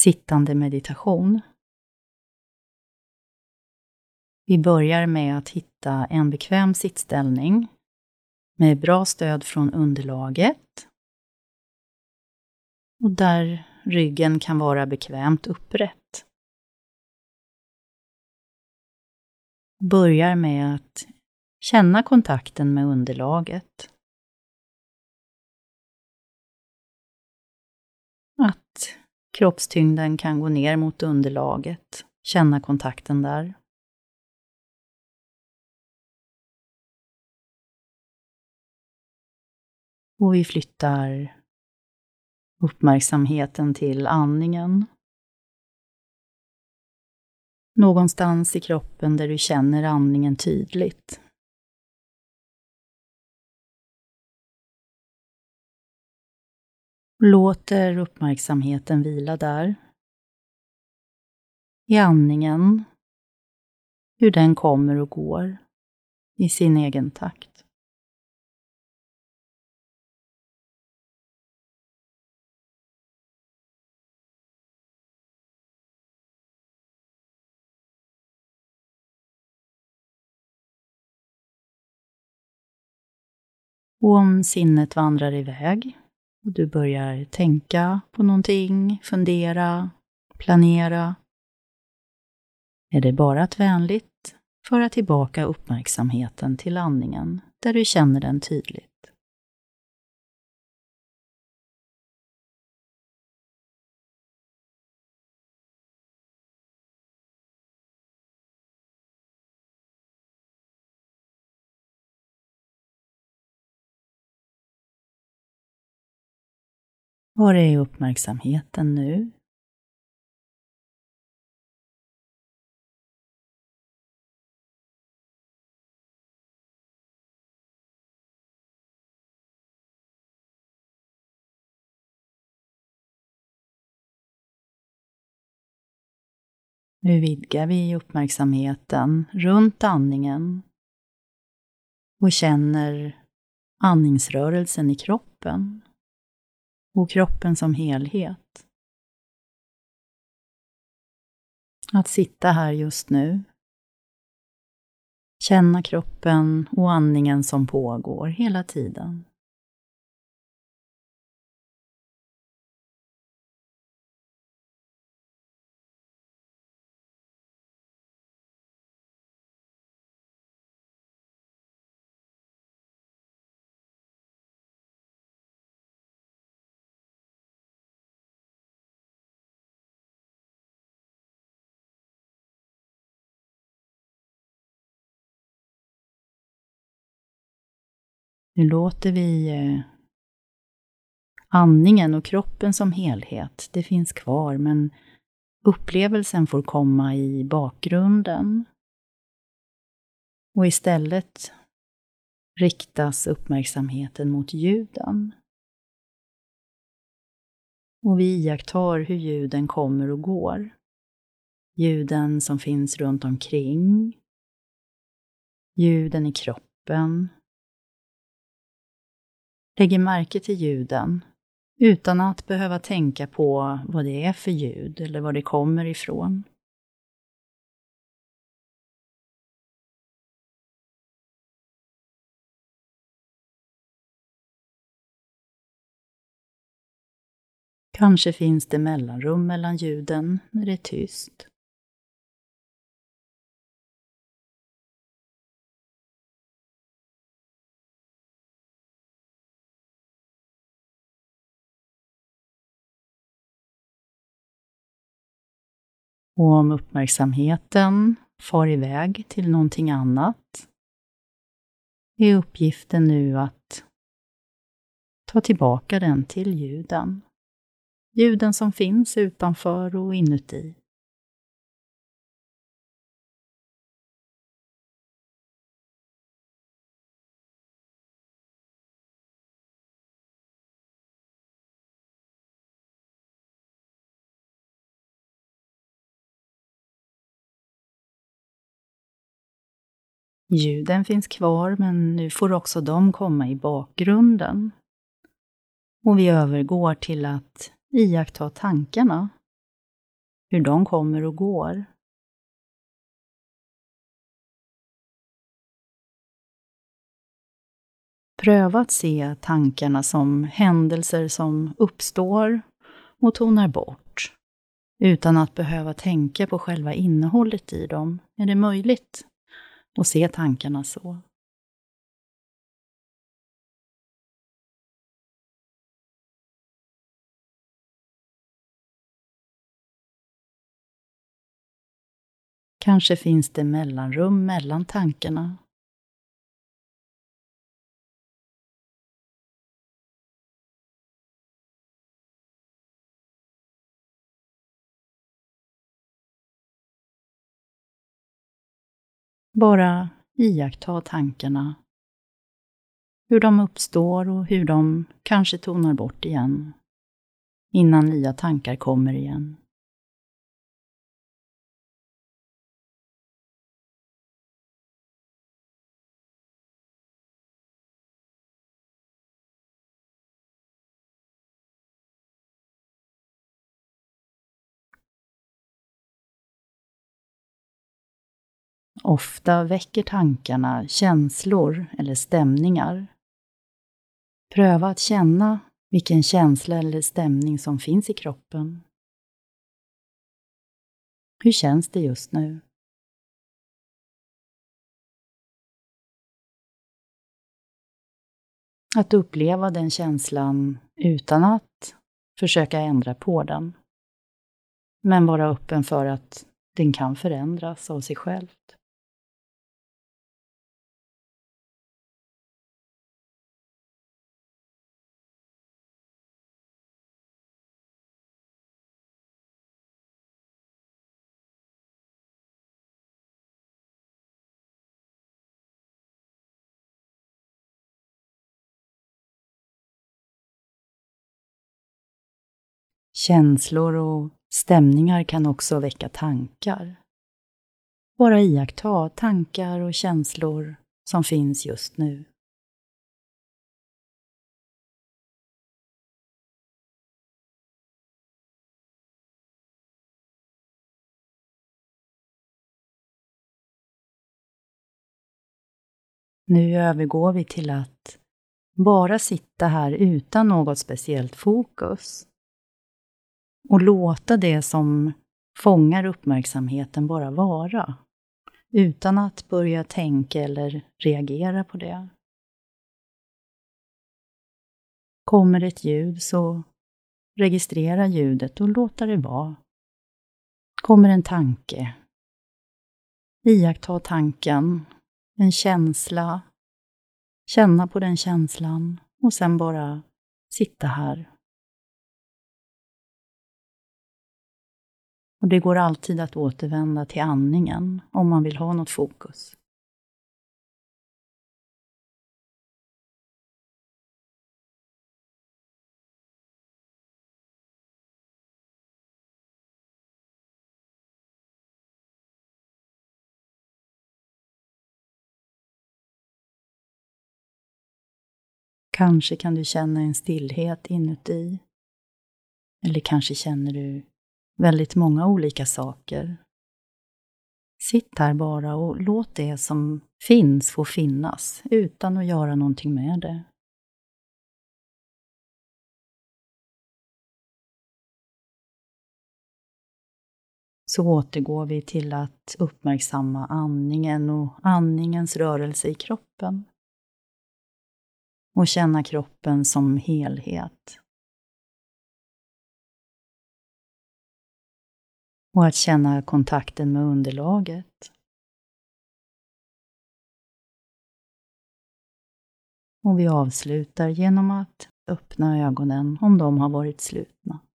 Sittande meditation. Vi börjar med att hitta en bekväm sittställning med bra stöd från underlaget och där ryggen kan vara bekvämt upprätt. Börjar med att känna kontakten med underlaget. Att kroppstyngden kan gå ner mot underlaget, känna kontakten där. Och vi flyttar uppmärksamheten till andningen. Någonstans i kroppen där du känner andningen tydligt. Låter uppmärksamheten vila där. I andningen. Hur den kommer och går i sin egen takt. Och om sinnet vandrar iväg och du börjar tänka på någonting, fundera, planera, är det bara att vänligt föra tillbaka uppmärksamheten till andningen där du känner den tydligt. Var är uppmärksamheten nu? Nu vidgar vi uppmärksamheten runt andningen och känner andningsrörelsen i kroppen och kroppen som helhet. Att sitta här just nu, känna kroppen och andningen som pågår hela tiden. Nu låter vi andningen och kroppen som helhet, det finns kvar, men upplevelsen får komma i bakgrunden. Och istället riktas uppmärksamheten mot ljuden. Och vi iakttar hur ljuden kommer och går. Ljuden som finns runt omkring. Ljuden i kroppen. Lägger märke till ljuden utan att behöva tänka på vad det är för ljud eller var det kommer ifrån. Kanske finns det mellanrum mellan ljuden när det är tyst. Och om uppmärksamheten far iväg till någonting annat är uppgiften nu att ta tillbaka den till ljuden. Ljuden som finns utanför och inuti. Ljuden finns kvar, men nu får också de komma i bakgrunden. Och vi övergår till att iaktta tankarna hur de kommer och går. Pröva att se tankarna som händelser som uppstår och tonar bort, utan att behöva tänka på själva innehållet i dem. Är det möjligt att se tankarna så? Kanske finns det mellanrum mellan tankarna. Bara iaktta tankarna, hur de uppstår och hur de kanske tonar bort igen, innan nya tankar kommer igen. Ofta väcker tankarna känslor eller stämningar. Pröva att känna vilken känsla eller stämning som finns i kroppen. Hur känns det just nu? Att uppleva den känslan utan att försöka ändra på den. Men vara öppen för att den kan förändras av sig självt. Känslor och stämningar kan också väcka tankar. Bara iaktta tankar och känslor som finns just nu. Nu övergår vi till att bara sitta här utan något speciellt fokus. Och låta det som fångar uppmärksamheten bara vara. Utan att börja tänka eller reagera på det. Kommer ett ljud så registrera ljudet och låta det vara. Kommer en tanke. Iaktta tanken. En känsla. Känna på den känslan. Och sen bara sitta här. Och det går alltid att återvända till andningen om man vill ha något fokus. Kanske kan du känna en stillhet inuti. Eller kanske känner du väldigt många olika saker. Sitt här bara och låt det som finns få finnas utan att göra någonting med det. Så återgår vi till att uppmärksamma andningen och andningens rörelse i kroppen. Och känna kroppen som helhet. Och att känna kontakten med underlaget. Och vi avslutar genom att öppna ögonen om de har varit slutna.